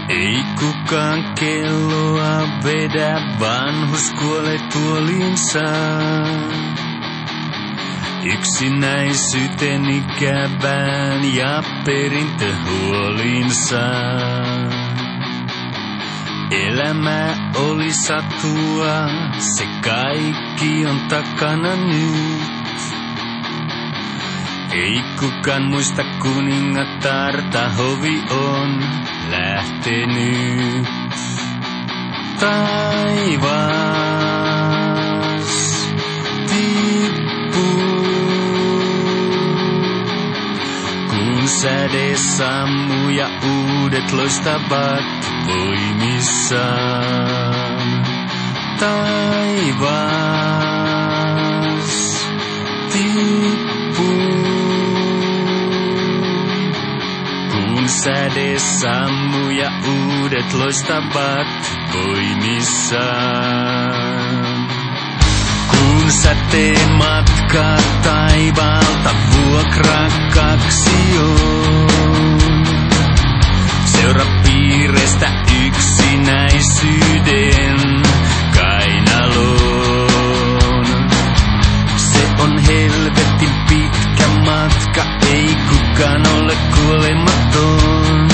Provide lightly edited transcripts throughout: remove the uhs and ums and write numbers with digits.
Ei kukaan kelloa vedä, vanhus kuolee tuoliinsa. Yksinäisyyteni kävään ja perintöhuolinsa. Elämä oli satua, se kaikki on takana nyt. Ei kukaan muista kuningatarta, hovi on lähtenyt. Taivas tippuu, kun säde sammuu ja uudet loistavat voimissaan. Taivas tippuu, kun säde sammuu ja uudet loistavat voimissaan. Kun säteen matka taivaalta vuokrakaksi on, seura piirestä yksinäisyyden kainaloon. Se on helvetin pitkä matka, ei kukaan ole kuolematon.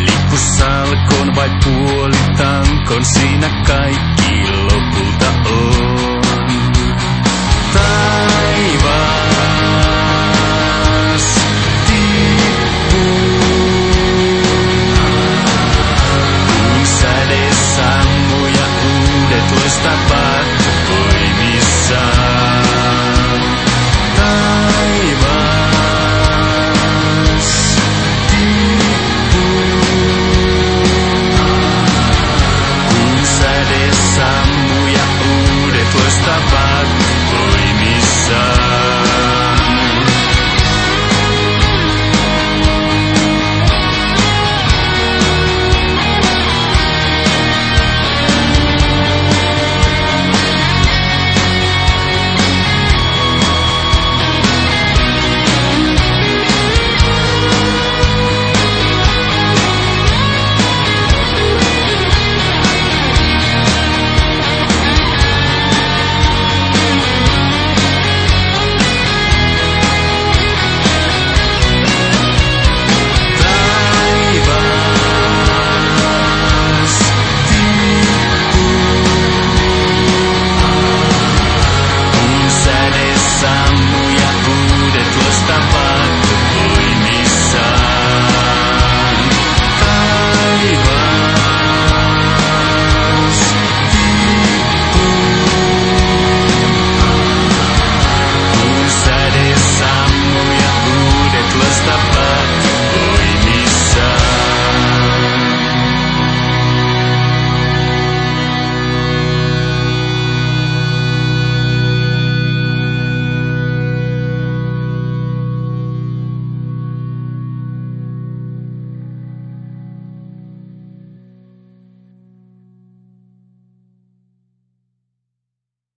Lippusalkoon vai puolitankon, siinä kaikki lopulta on.